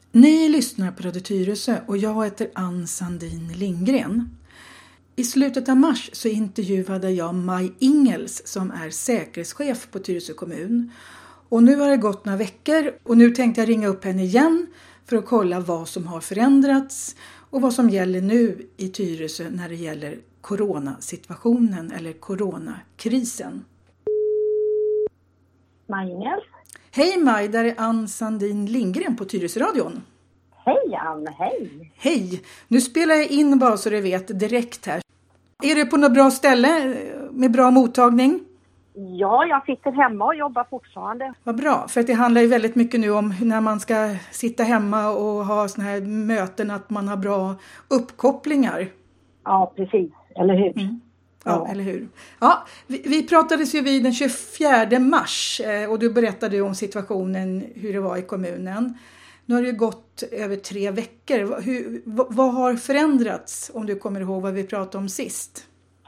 Ni lyssnar på Radio Tyresö och jag heter Ann Sandin Lindgren. I slutet av mars så intervjuade jag Maj Ingels som är säkerhetschef på Tyresö kommun. Och nu har det gått några veckor och nu tänkte jag ringa upp henne igen för att kolla vad som har förändrats och vad som gäller nu i Tyresö när det gäller coronasituationen eller coronakrisen. Maj Ingels. Hej Maj, där är Ann Sandin Lindgren på Tyresö-radion. Hej Ann, hej. Hej, nu spelar jag in bara så du vet direkt här. Är du på något bra ställe med bra mottagning? Ja, jag sitter hemma och jobbar fortfarande. Vad bra, för att det handlar ju väldigt mycket nu om när man ska sitta hemma och ha såna här möten att man har bra uppkopplingar. Ja, precis, eller hur? Mm. Ja, eller hur? Ja, vi pratades ju vid den 24 mars och du berättade om situationen, hur det var i kommunen. Nu har det ju gått över 3 veckor. Vad har förändrats om du kommer ihåg vad vi pratade om sist?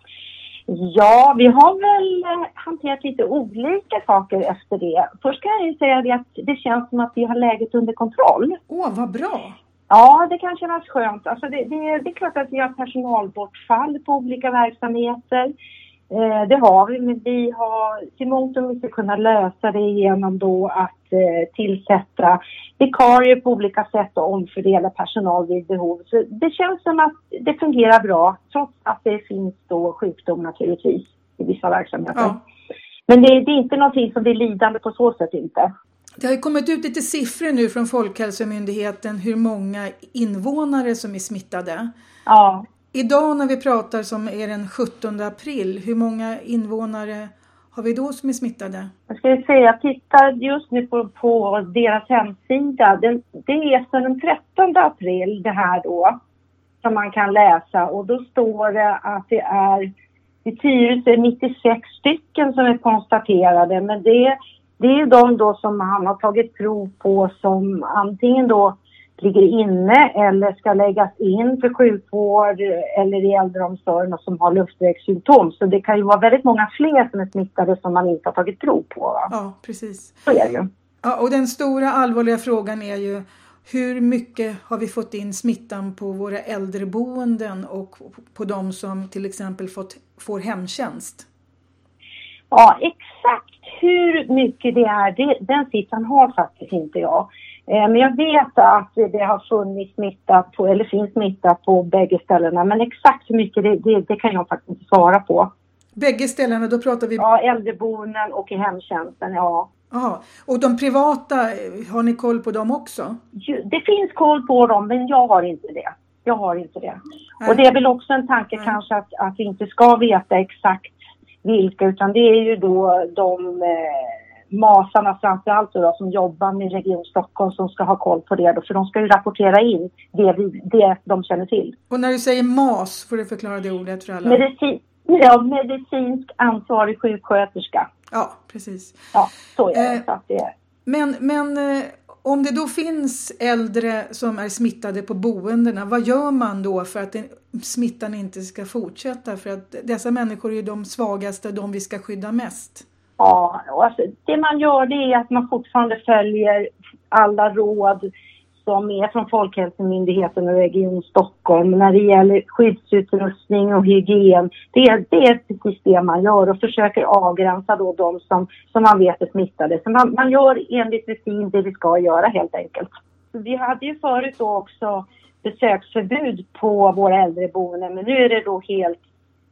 Ja, vi har väl hanterat lite olika saker efter det. Först kan jag ju säga det att det känns som att vi har läget under kontroll. Vad bra! Ja, det kan kännas skönt. Alltså det är klart att vi har personalbortfall på olika verksamheter. Det har vi, men vi har till mångt och mycket kunnat lösa det genom då att tillsätta vikarier på olika sätt och omfördela personal vid behov. Så det känns som att det fungerar bra, trots att det finns då sjukdom naturligtvis i vissa verksamheter. Ja. Men det är inte någonting som blir lidande på så sätt inte. Det har ju kommit ut lite siffror nu från Folkhälsomyndigheten hur många invånare som är smittade. Ja. Idag när vi pratar som är den 17 april, hur många invånare har vi då som är smittade? Jag ska säga, jag tittar just nu på deras hemsida. Det är sedan den 13 april det här då som man kan läsa. Och då står det att det är i Tyresö 96 stycken som är konstaterade. Men det är ju de då som han har tagit prov på som antingen då ligger inne eller ska läggas in för sjukvård eller i äldreomsorgen och som har luftvägssymptom. Så det kan ju vara väldigt många fler som är smittade som man inte har tagit prov på. Va? Ja, precis. Så är det ju. Ja, och den stora allvarliga frågan är ju hur mycket har vi fått in smittan på våra äldreboenden och på de som till exempel får hemtjänst? Ja, exakt hur mycket det är, den siffran har faktiskt inte jag. Men jag vet att det har funnits smitta på, eller finns smitta på bägge ställena. Men exakt hur mycket det kan jag faktiskt inte svara på. Bägge ställena, då pratar vi... Ja, äldreboenden och i hemtjänsten, ja. Aha. Och de privata, har ni koll på dem också? Det finns koll på dem, men jag har inte det. Nej. Och det är väl också en tanke kanske att vi inte ska veta exakt vilka, utan det är ju då de... masarna framförallt då, som jobbar med Region Stockholm som ska ha koll på det då, för de ska ju rapportera in det de känner till. Och när du säger MAS, får du förklara det ordet för alla? Medicinsk ansvarig sjuksköterska. Ja, precis. Ja, så är det. Så att det är. Men om det då finns äldre som är smittade på boendena, vad gör man då för att smittan inte ska fortsätta? För att dessa människor är ju de svagaste, de vi ska skydda mest. Ja, alltså, det man gör det är att man fortfarande följer alla råd som är från Folkhälsomyndigheten och Region Stockholm när det gäller skyddsutrustning och hygien. Det är precis det man gör och försöker avgränsa då de som man vet är smittade. Så man gör enligt rutin det vi ska göra helt enkelt. Vi hade ju förut då också besöksförbud på våra äldreboenden, men nu är det då helt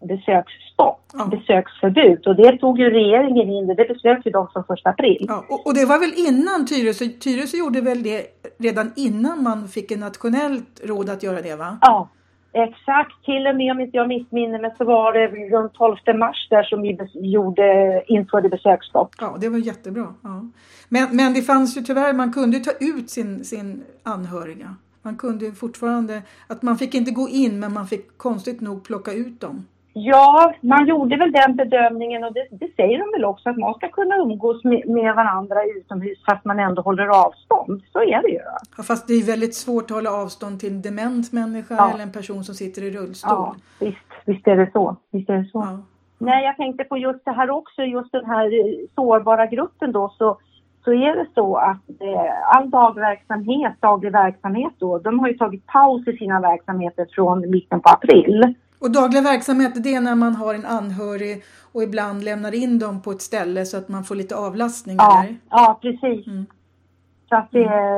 besöksförbud. Och det tog ju regeringen in, det beslöt ju de som 1 april. Ja, och det var väl innan Tyresö gjorde väl det redan innan man fick en nationellt råd att göra det, va? Ja, exakt. Till och med om inte jag missminner mig så var det runt 12 mars där som vi införde besöksstopp. Ja, det var jättebra. Ja. Men det fanns ju tyvärr, man kunde ta ut sin anhöriga. Man kunde fortfarande, att man fick inte gå in men man fick konstigt nog plocka ut dem. Ja, man gjorde väl den bedömningen och det säger de väl också att man ska kunna umgås med varandra utomhus fast man ändå håller avstånd. Så är det ju. Ja, fast det är väldigt svårt att hålla avstånd till en dement människa eller en person som sitter i rullstol. Ja, visst är det så. Ja. Nej, jag tänkte på just det här också, just den här sårbara gruppen då, så så är det så att all daglig verksamhet då, de har ju tagit paus i sina verksamheter från mitten på april. Och daglig verksamhet, det är när man har en anhörig och ibland lämnar in dem på ett ställe så att man får lite avlastning, ja, eller? Ja, precis. Så att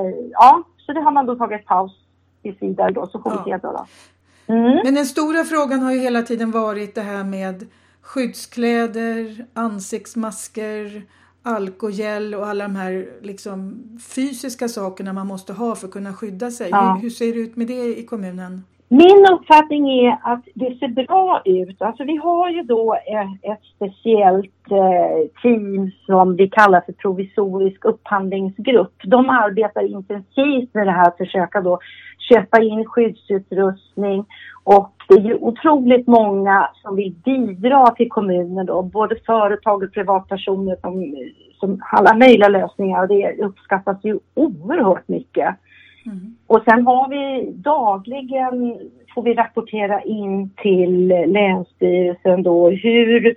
så det har man då tagit paus tills vidare då, så får vi se då. Men den stora frågan har ju hela tiden varit det här med skyddskläder, ansiktsmasker, alkogel och alla de här liksom fysiska sakerna man måste ha för att kunna skydda sig. Hur ser det ut med det i kommunen? Min uppfattning är att det ser bra ut. Alltså vi har ju då ett speciellt team som vi kallar för provisorisk upphandlingsgrupp. De arbetar intensivt med det här att försöka då köpa in skyddsutrustning, och det är ju otroligt många som vill bidra till kommunen då, både företag och privatpersoner som alla möjliga lösningar, och det uppskattas ju oerhört mycket. Och sen har vi dagligen, får vi rapportera in till Länsstyrelsen då hur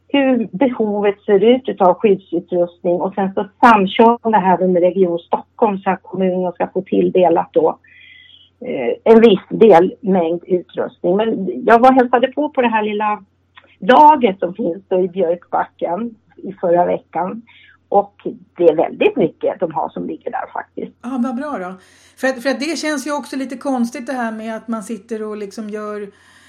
behovet ser ut utav skyddsutrustning, och sen så samkör det här med Region Stockholm så att kommunen ska få tilldelat då en viss mängd utrustning. Men jag var hälsade på det här lilla laget som finns då i Björkbacken i förra veckan. Och det är väldigt mycket de har som ligger där faktiskt. Ja, vad bra då. För att det känns ju också lite konstigt det här med att man sitter och liksom gör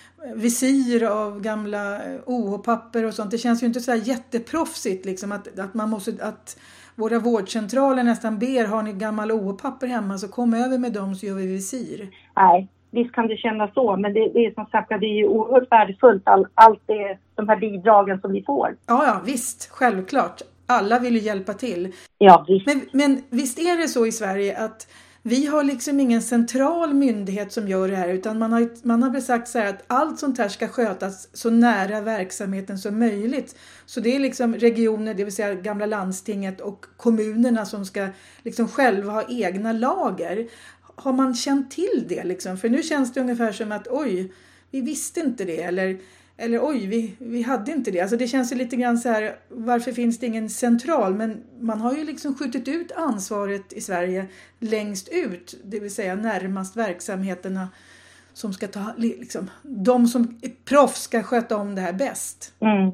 visir av gamla OH-papper och sånt. Det känns ju inte så här jätteproffsigt liksom att man måste, att våra vårdcentraler nästan ber, har ni gammal OH-papper hemma så kom över med dem så gör vi visir. Nej, visst kan det kännas så, men det är som sagt att det är ju oerhört värdefullt allt det, de här bidragen som vi får. Ja, visst, självklart. Alla vill ju hjälpa till. Ja, visst. Men visst är det så i Sverige att vi har liksom ingen central myndighet som gör det här, utan man har väl sagt så här att allt sånt här ska skötas så nära verksamheten som möjligt. Så det är liksom regioner, det vill säga gamla landstinget, och kommunerna som ska liksom själva ha egna lager. Har man känt till det liksom? För nu känns det ungefär som att oj, vi visste inte det, eller oj, vi hade inte det. Alltså det känns ju lite grann så här, varför finns det ingen central? Men man har ju liksom skjutit ut ansvaret i Sverige längst ut. Det vill säga närmast verksamheterna som ska ta, liksom, de som är proffs ska sköta om det här bäst.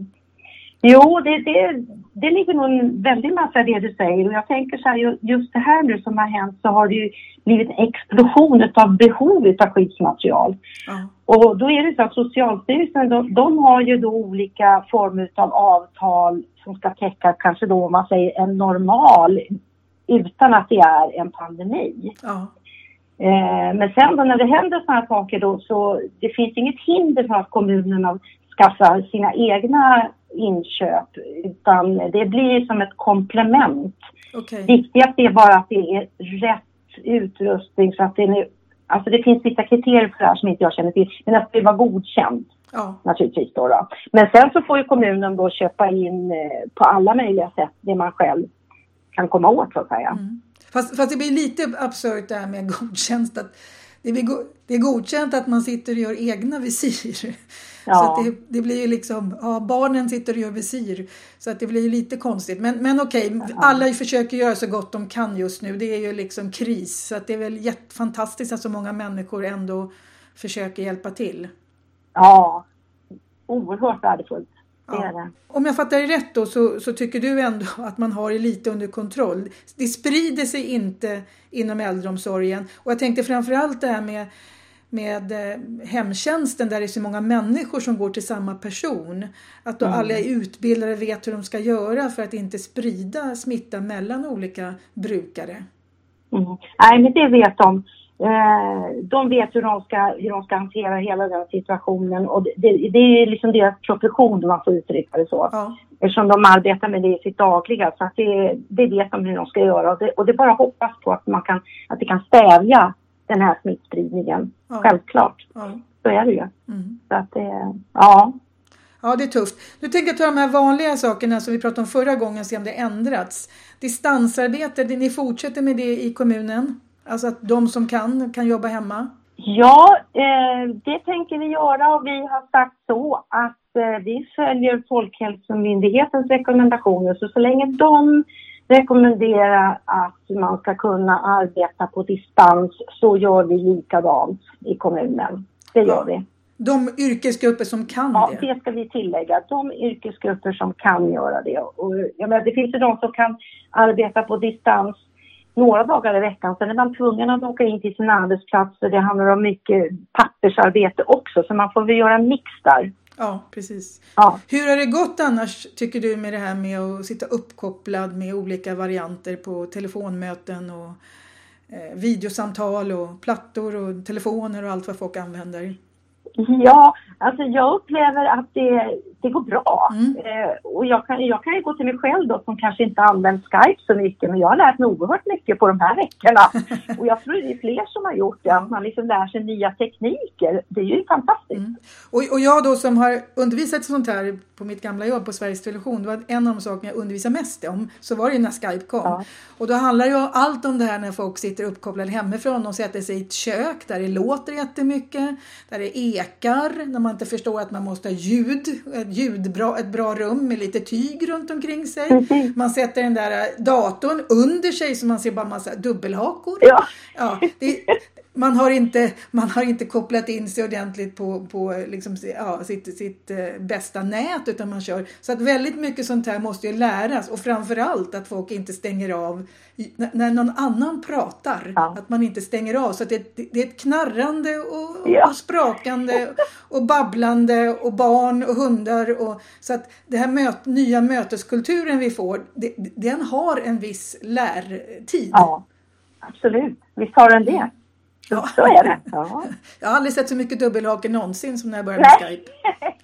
Jo, det ligger nog en väldigt massa det du säger. Och jag tänker så här, just det här nu som har hänt så har det ju blivit en explosion av behov av skyddsmaterial. Och då är det så att Socialstyrelsen, de har ju då olika former av avtal som ska täcka kanske då om man säger en normal utan att det är en pandemi. Men sen då när det händer sådana här saker då, så det finns inget hinder för att kommunerna skaffar sina egna inköp, utan det blir som ett komplement. Viktigast är bara att det är rätt utrustning så att alltså det finns vissa kriterier för det här som inte jag känner till, men att det var godkänt naturligtvis då. Men sen så får ju kommunen då köpa in på alla möjliga sätt det man själv kan komma åt så att säga. Fast det blir lite absurt det här med godkänt, att det är godkänt att man sitter och gör egna visir. Så att det blir ju liksom, barnen sitter och gör visir. Så att det blir ju lite konstigt. Men okej, alla försöker göra så gott de kan just nu. Det är ju liksom kris. Så att det är väl fantastiskt att så många människor ändå försöker hjälpa till. Ja, oerhört värdefullt. Det är det. Om jag fattar det rätt då så tycker du ändå att man har det lite under kontroll. Det sprider sig inte inom äldreomsorgen. Och jag tänkte framförallt det här med hemtjänsten där det är så många människor som går till samma person. Att då alla utbildare vet hur de ska göra för att inte sprida smitta mellan olika brukare. Nej, men det vet de. De vet hur de ska hantera hela den situationen, och det är liksom deras profession, man får uttrycka det så. Eftersom de arbetar med det i sitt dagliga, så att det vet de hur de ska göra, och det bara hoppas på att att det kan stävja den här smittspridningen. Självklart. Så är det ju. Så att Ja, det är tufft. Nu tänker jag ta de här vanliga sakerna som vi pratade om förra gången, se om det ändrats. Distansarbete, ni fortsätter med det i kommunen? Alltså att de som kan jobba hemma? Ja, det tänker vi göra, och vi har sagt så att vi följer Folkhälsomyndighetens rekommendationer. Så länge de rekommendera att man ska kunna arbeta på distans, så gör vi likadant i kommunen. Det gör vi. De yrkesgrupper som kan det? Ja, det ska vi tillägga. De yrkesgrupper som kan göra det. Och, det finns ju de som kan arbeta på distans några dagar i veckan. Sen är man tvungen att åka in till sin arbetsplats. Det handlar om mycket pappersarbete också. Så man får väl göra en mix där. Ja, precis. Ja. Hur har det gått annars, tycker du, med det här med att sitta uppkopplad med olika varianter på telefonmöten och videosamtal och plattor och telefoner och allt vad folk använder? Ja, alltså jag upplever att det går bra. Och jag kan ju gå till mig själv då, som kanske inte använt Skype så mycket, men jag har lärt mig oerhört mycket på de här veckorna. Och jag tror det är fler som har gjort det, att man liksom lär sig nya tekniker. Det är ju fantastiskt. Och jag då som har undervisat sånt här på mitt gamla jobb på Sveriges Television, det var en av de saker jag undervisade mest om, så var det när Skype kom. Ja. Och då handlar ju allt om det här när folk sitter uppkopplade hemifrån och sätter sig i ett kök där det låter jättemycket, där det ekar, när man inte förstår att man måste ha ett bra rum med lite tyg runt omkring sig. Man sätter den där datorn under sig så man ser bara massa dubbelhakor. Ja. Ja, man har inte kopplat in sig ordentligt på liksom, sitt bästa nät, utan man kör. Så att väldigt mycket sånt här måste ju läras, och framförallt att folk inte stänger av när någon annan pratar. Ja. Att man inte stänger av, så att det är ett knarrande och sprakande och babblande och barn och hundar. Så att det här nya möteskulturen vi får, den har en viss lärtid. Ja, absolut. Visst har den det. Ja. Så är det. Ja. Jag har aldrig sett så mycket dubbelhake någonsin som när jag började med Skype.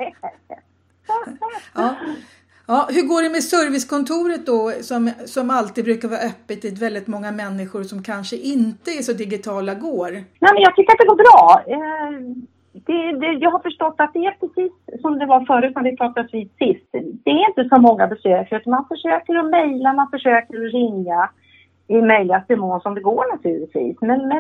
Ja, hur går det med servicekontoret då, som alltid brukar vara öppet till väldigt många människor som kanske inte är så digitala går? Nej, men jag tycker att det går bra. Jag har förstått att det är precis som det var förut när vi pratade vid sist. Det är inte så många besök, man försöker att mejla, man försöker att ringa i möjligaste mån som det går naturligtvis. Men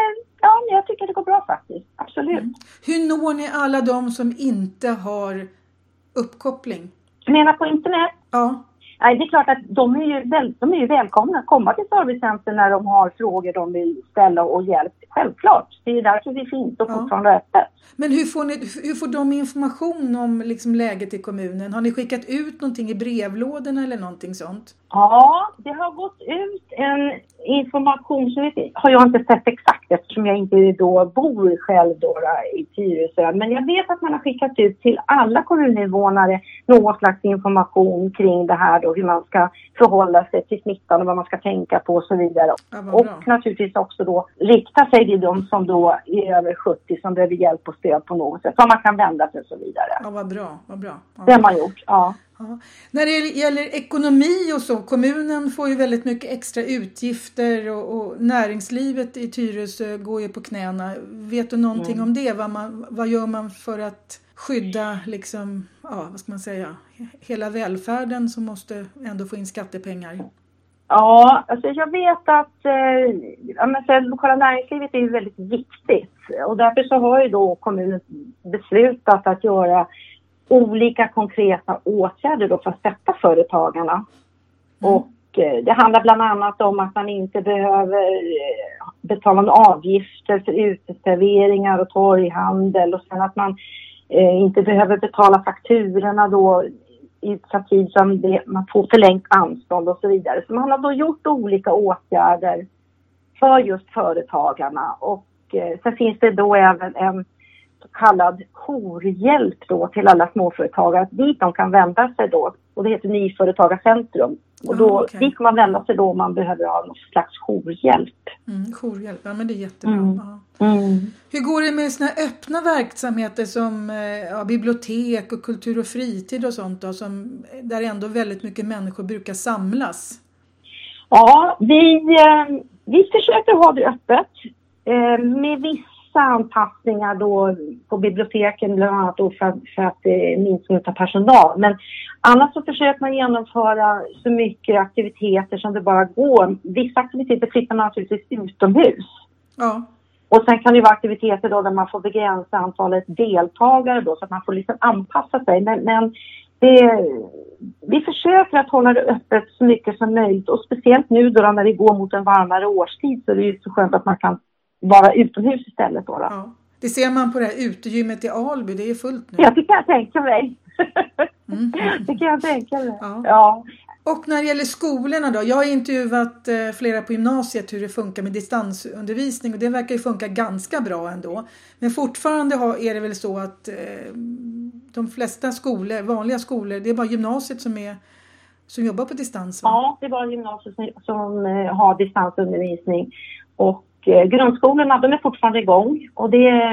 jag tycker det går bra faktiskt. Absolut. Hur når ni alla de som inte har uppkoppling? Du menar på internet? Ja. Nej, det är klart att de är ju välkomna att komma till servicecentern när de har frågor de vill ställa och hjälp. Självklart. Det är därför vi finns och fortfarande öppet. Men hur får de information om liksom läget i kommunen? Har ni skickat ut någonting i brevlådorna eller någonting sånt? Ja, det har gått ut en information som har jag inte sett exakt eftersom jag inte då bor själv i Tyresö. Men jag vet att man har skickat ut till alla kommuninvånare någon slags information kring det här då, hur man ska förhålla sig till smittan och vad man ska tänka på och så vidare. Ja, och naturligtvis också då rikta sig till de som då är över 70 som behöver hjälp och stöd på något sätt. Så man kan vända sig och så vidare. Ja, vad bra. Ja. Det har man gjort, ja. Ja. När det gäller ekonomi och så, kommunen får ju väldigt mycket extra utgifter och näringslivet i Tyresö går ju på knäna. Vet du någonting om det? Vad gör man för att skydda liksom, vad ska man säga, hela välfärden som måste ändå få in skattepengar? Ja, alltså jag vet att det lokala näringslivet är ju väldigt viktigt och därför så har ju då kommunen beslutat att göra olika konkreta åtgärder då för att stötta företagarna. Och det handlar bland annat om att man inte behöver betala några avgifter för uteserveringar och torghandel och sen att man inte behöver betala fakturorna då i utsatt tid som man får förlängt anstånd och så vidare. Så man har då gjort olika åtgärder för just företagarna och sen finns det då även en så kallad jourhjälp då till alla småföretagare dit de kan vända sig då. Och det heter Nyföretagarcentrum. Och då dit kan man vända sig då om man behöver ha någon slags jourhjälp. Jourhjälp, ja men det är jättebra. Hur går det med såna öppna verksamheter som bibliotek och kultur och fritid och sånt då, där ändå väldigt mycket människor brukar samlas? Ja, vi försöker ha det öppet med vissa anpassningar då på biblioteken bland annat då för att det minskar av personal. Men annars så försöker man genomföra så mycket aktiviteter som det bara går. Vissa aktiviteter flyttar man naturligtvis utomhus. Ja. Och sen kan det vara aktiviteter då där man får begränsa antalet deltagare då så att man får liksom anpassa sig. Men vi försöker att hålla det öppet så mycket som möjligt. Och speciellt nu då när vi går mot en varmare årstid, så är det ju så skönt att man kan vara utomhus istället. Då. Ja. Det ser man på det här utegymmet i Alby, det är fullt nu. Ja, det kan jag tänka mig. Det kan jag tänka mig. Ja. Och när det gäller skolorna då, jag har intervjuat flera på gymnasiet hur det funkar med distansundervisning, och det verkar ju funka ganska bra ändå. Men fortfarande är det väl så att de flesta skolor, vanliga skolor, det är bara gymnasiet som jobbar på distans, va? Ja, det är bara gymnasiet som har distansundervisning. Och grundskolorna, de är fortfarande igång, och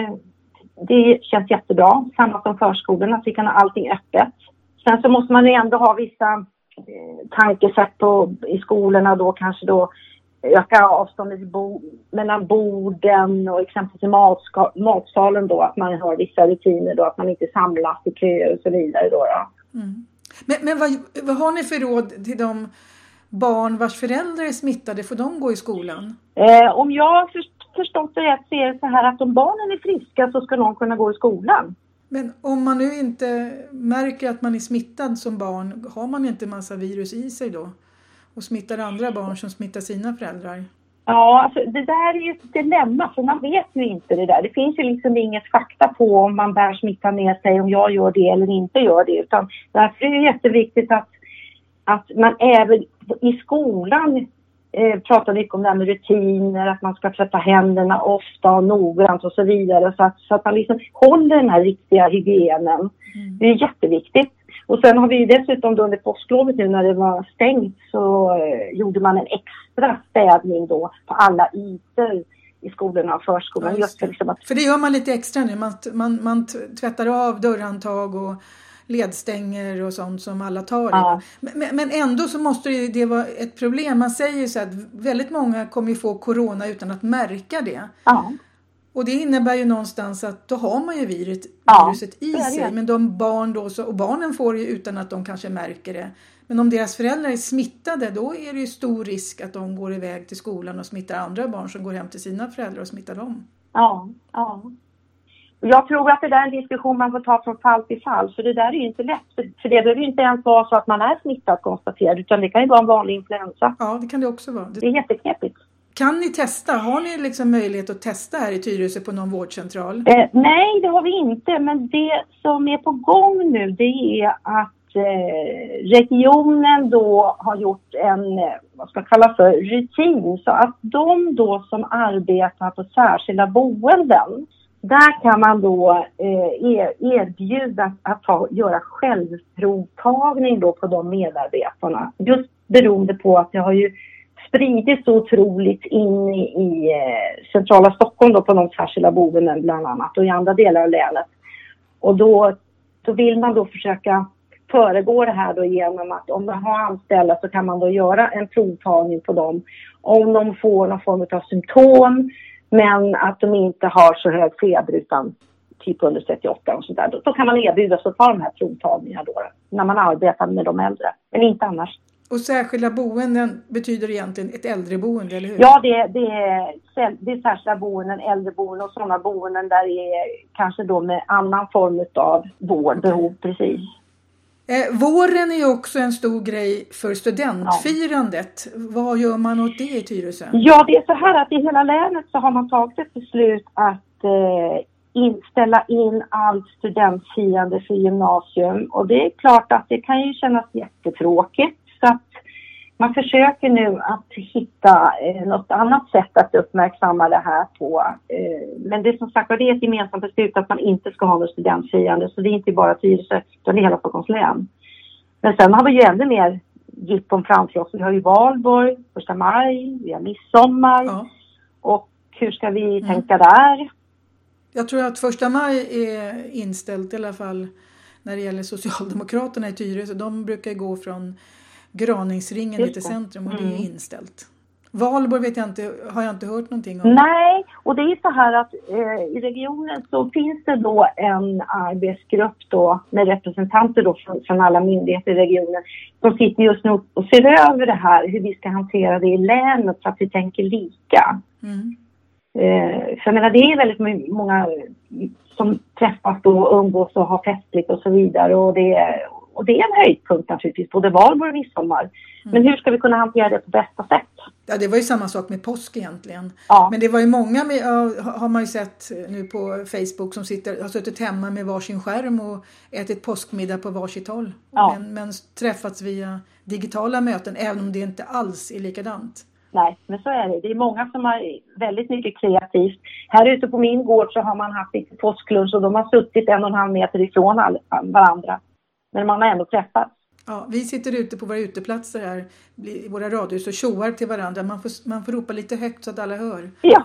det känns jättebra. Samma som förskolorna, så vi kan ha allting öppet. Sen så måste man ju ändå ha vissa tankesätt i skolorna då, kanske då öka avståndet mellan borden och exempelvis i matsalen då, att man har vissa rutiner då, att man inte samlas i köer och så vidare då. Mm. Men vad har ni för råd till de barn vars föräldrar är smittade? Får de gå i skolan? Om jag har förstått det rätt så är det så här att om barnen är friska så ska de kunna gå i skolan. Men om man nu inte märker att man är smittad som barn, har man inte en massa virus i sig då? Och smittar andra barn som smittar sina föräldrar? Ja, alltså det där är ju ett dilemma, för man vet ju inte det där. Det finns ju liksom inget fakta på om man bär smitta med sig, om jag gör det eller inte gör det. Utan därför är det jätteviktigt att man även i skolan pratar mycket om det här med rutiner, att man ska tvätta händerna ofta och noggrant och så vidare. Så att man liksom håller den här riktiga hygienen. Mm. Det är jätteviktigt. Och sen har vi dessutom då under påsklovet nu när det var stängt, så gjorde man en extra städning då på alla ytor i skolorna och förskolan. Ja, just liksom för det gör man lite extra nu. Man tvättar av dörrhandtag och ledstänger och sånt som alla tar. Ja. Men ändå så måste det vara ett problem. Man säger så att väldigt många kommer ju få corona utan att märka det. Ja. Och det innebär ju någonstans att då har man ju viruset i sig. Men de barn då, och barnen får det ju utan att de kanske märker det. Men om deras föräldrar är smittade, då är det ju stor risk att de går iväg till skolan och smittar andra barn som går hem till sina föräldrar och smittar dem. Ja. Jag tror att det där är en diskussion man får ta från fall till fall. För det där är ju inte lätt. För det behöver ju inte ens vara så att man är smittad konstaterad. Utan det kan ju vara en vanlig influensa. Ja, det kan det också vara. Det är jätteknepigt. Kan ni testa? Har ni liksom möjlighet att testa här i Tyresö på någon vårdcentral? Nej, det har vi inte. Men det som är på gång nu, det är att regionen då har gjort en, vad ska jag kalla för, rutin. Så att de då som arbetar på särskilda boenden, där kan man då erbjuda att göra självprovtagning då på de medarbetarna. Just beroende på att det har ju spridits så otroligt in i centrala Stockholm då på de särskilda boenden bland annat och i andra delar av länet. Och då vill man då försöka föregå det här då genom att om man har anställda så kan man då göra en provtagning på dem. Om de får någon form av symptom, men att de inte har så hög feber utan typ under 38 och sådär. Då kan man erbjuda sig att ta de här provtagningarna då när man arbetar med de äldre. Men inte annars. Och särskilda boenden betyder egentligen ett äldreboende, eller hur? Ja, det är särskilda boenden, äldreboenden och sådana boenden där det är kanske då med annan form av vårdbehov, precis. Våren är ju också en stor grej för studentfirandet. Ja. Vad gör man åt det i Tyresö? Ja, det är så här att i hela länet så har man tagit ett beslut att ställa in allt studentfirande för gymnasium. Och det är klart att det kan ju kännas jättetråkigt. Så att man försöker nu att hitta något annat sätt att uppmärksamma det här på. Men det är som sagt, det är ett gemensamt beslut att man inte ska ha något studentfirande. Så det är inte bara Tyresö, utan det är hela Stockholms län. Men sen har vi ju ännu mer jippon framför oss. Vi har ju Valborg, 1 maj, vi har midsommar. Ja. Och hur ska vi tänka där? Jag tror att 1 maj är inställt i alla fall när det gäller Socialdemokraterna i Tyresö. De brukar gå från Graningsringen till centrum och det är inställt. Valborg har jag inte hört någonting om. Nej, och det är så här att i regionen så finns det då en arbetsgrupp då med representanter då från alla myndigheter i regionen som sitter just nu och ser över det här, hur vi ska hantera det i länet så att vi tänker lika. Mm. För jag menar, det är väldigt många som träffas då och umgås och har festligt och så vidare Och det är en höjdpunkt naturligtvis, både valborg och midsommar. Men hur ska vi kunna hantera det på bästa sätt? Ja, det var ju samma sak med påsk egentligen. Ja. Men det var ju många, har man ju sett nu på Facebook, som har suttit hemma med varsin skärm och ätit påskmiddag på varsitt håll. Ja. Men träffats via digitala möten, även om det inte alls är likadant. Nej, men så är det. Det är många som har väldigt mycket kreativt. Här ute på min gård så har man haft lite påsklunch och de har suttit 1,5 meter ifrån varandra. Men man har ändå träffats. Ja, vi sitter ute på våra uteplatser här i våra radhus och tjoar till varandra. Man får ropa lite högt så att alla hör. Ja.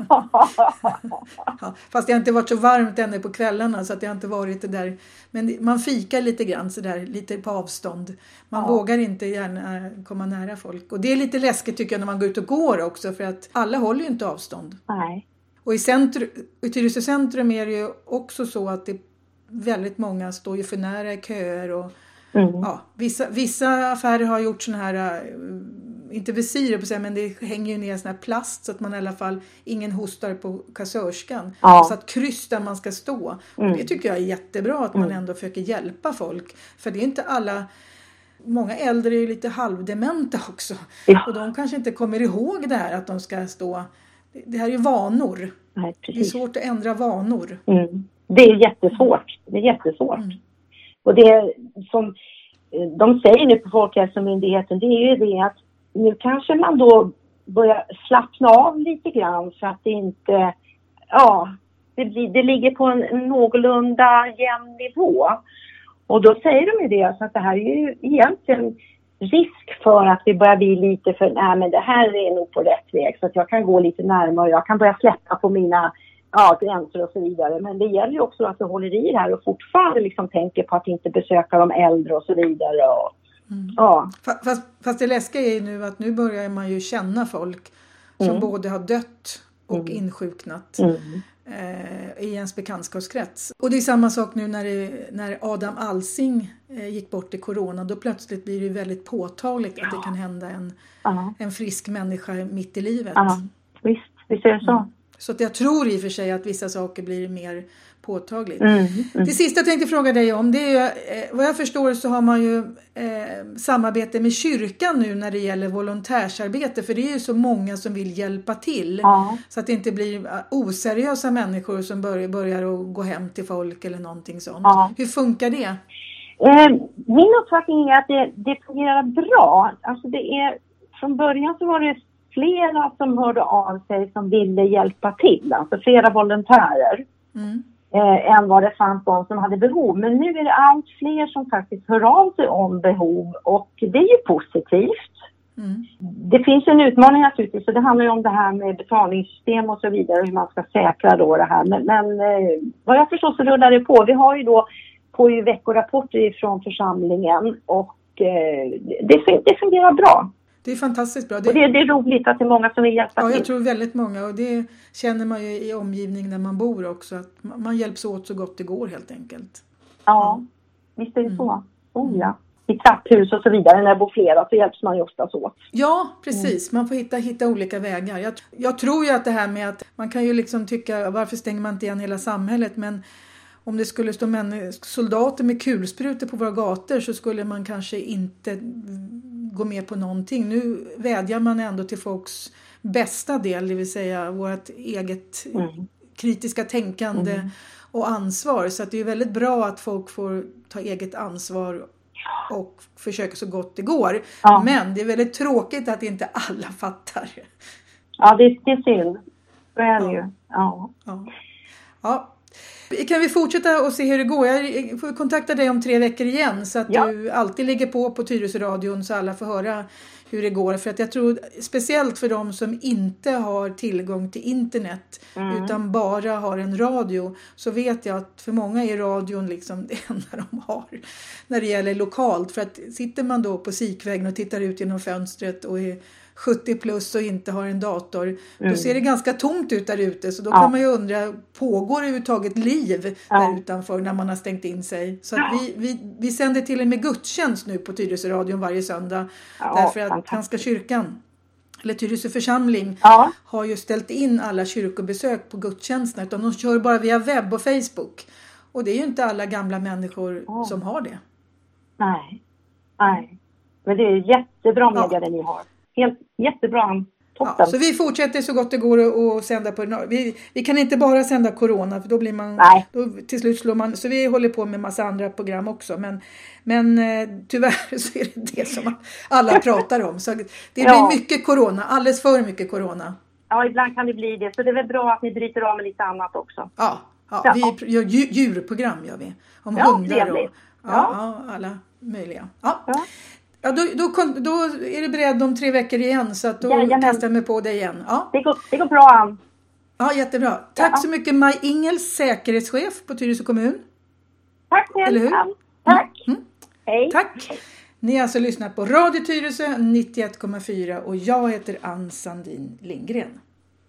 Ja, fast det har inte varit så varmt ännu på kvällarna så att det har inte varit det där. Men man fikar lite grann så där, lite på avstånd. Man vågar inte gärna komma nära folk. Och det är lite läskigt tycker jag när man går ut och går också, för att alla håller ju inte avstånd. Nej. Och i Tyresö centrum är det ju också så att det väldigt många står ju för nära i köer och ja, vissa affärer har gjort såna här, inte visirer på sig, men det hänger ju ner sån här plast så att man i alla fall, ingen hostar på kassörskan. Ja. Så att kryss där man ska stå. Och det tycker jag är jättebra att man ändå försöker hjälpa folk. För det är inte alla, många äldre är ju lite halvdementa också. Ja. Och de kanske inte kommer ihåg det här att de ska stå. Det här är ju vanor. Nej, det är svårt att ändra vanor. Det är jättesvårt. Och det som de säger nu på Folkhälsomyndigheten, det är ju det att nu kanske man då börjar slappna av lite grann så att det inte, det ligger på en någorlunda jämn nivå. Och då säger de ju det, så att det här är ju egentligen risk för att vi börjar bli lite för, nej men det här är nog på rätt väg så att jag kan gå lite närmare och jag kan börja släppa på mina gränser och så vidare. Men det gäller ju också att vi håller i det här och fortfarande liksom tänker på att inte besöka de äldre och så vidare. Och, Fast det läskiga är ju nu att nu börjar man ju känna folk som både har dött och insjuknat i ens bekantskapskrets. Och det är samma sak nu när Adam Alsing gick bort i corona. Då plötsligt blir det ju väldigt påtagligt att det kan hända en frisk människa mitt i livet. Ja, visst är det så. Så att jag tror i och för sig att vissa saker blir mer påtagligt. Det sista jag tänkte fråga dig om, det är ju, vad jag förstår så har man ju samarbete med kyrkan nu när det gäller volontärsarbete. För det är ju så många som vill hjälpa till. Ja. Så att det inte blir oseriösa människor som börjar att gå hem till folk eller någonting sånt. Ja. Hur funkar det? Min uppfattning är att det fungerar bra. Alltså från början så var det flera som hörde av sig som ville hjälpa till. Alltså flera volontärer. Än vad det fanns de som hade behov. Men nu är det allt fler som faktiskt hör av sig om behov. Och det är ju positivt. Det finns en utmaning naturligtvis. Så det handlar ju om det här med betalningssystem och så vidare. Hur man ska säkra då det här. Men vad jag förstår så rullar det på. Vi har ju då på veckorapporter från församlingen. Och det fungerar bra. Det är fantastiskt bra. Och det är roligt att det är många som vill hjälpa till. Ja, jag tror väldigt många. Och det känner man ju i omgivningen där man bor också. Att man hjälps åt så gott det går helt enkelt. Ja, visst är det så. Ja. I trapphus och så vidare, när det bor flera så hjälps man ju oftast åt. Ja, precis. Man får hitta olika vägar. Jag tror ju att det här med att man kan ju liksom tycka, varför stänger man inte igen hela samhället? Men om det skulle stå soldater med kulsprutor på våra gator så skulle man kanske inte gå med på någonting. Nu vädjar man ändå till folks bästa del, det vill säga vårt eget kritiska tänkande och ansvar. Så att det är väldigt bra att folk får ta eget ansvar och försöka så gott det går. Ja. Men det är väldigt tråkigt att inte alla fattar. Ja, det är synd. Så är det ju. Ja. Kan vi fortsätta och se hur det går? Jag får kontakta dig om 3 veckor igen så att du alltid ligger på Tyresö-radion så alla får höra hur det går. För att jag tror, speciellt för de som inte har tillgång till internet utan bara har en radio, så vet jag att för många är radion liksom det enda de har när det gäller lokalt. För att sitter man då på Sikvägen och tittar ut genom fönstret och är 70 plus och inte har en dator, då ser det ganska tomt ut där ute. Så då kan man ju undra, pågår det överhuvudtaget liv där utanför när man har stängt in sig? Så att vi sänder till en med gudstjänst nu på Tyresö-radion varje söndag. Därför att Svenska kyrkan, eller Tyresö församling, har ju ställt in alla kyrkobesök på gudstjänsterna. Utan de kör bara via webb och Facebook. Och det är ju inte alla gamla människor som har det. Nej. Men det är jättebra media det ni har. Jättebra. Toppen. Ja, så vi fortsätter så gott det går att sända på. Vi kan inte bara sända corona, för då blir man... Då, till slut slår man... Så vi håller på med massa andra program också. Men tyvärr så är det som alla pratar om. Så det blir mycket corona. Alldeles för mycket corona. Ja, ibland kan det bli det. Så det är väl bra att ni bryter av med lite annat också. Ja. Vi gör djurprogram gör vi. Om hundar och alla möjliga. Ja, då är du beredd om 3 veckor igen, så att då kastar jag mig på dig igen. Ja. Det går bra an. Ja, jättebra. Tack så mycket, Maj Ingels, säkerhetschef på Tyresö kommun. Tack själv. Eller hur? Tack. Hej. Tack. Ni har alltså lyssnat på Radio Tyresö 91,4 och jag heter Ann Sandin Lindgren.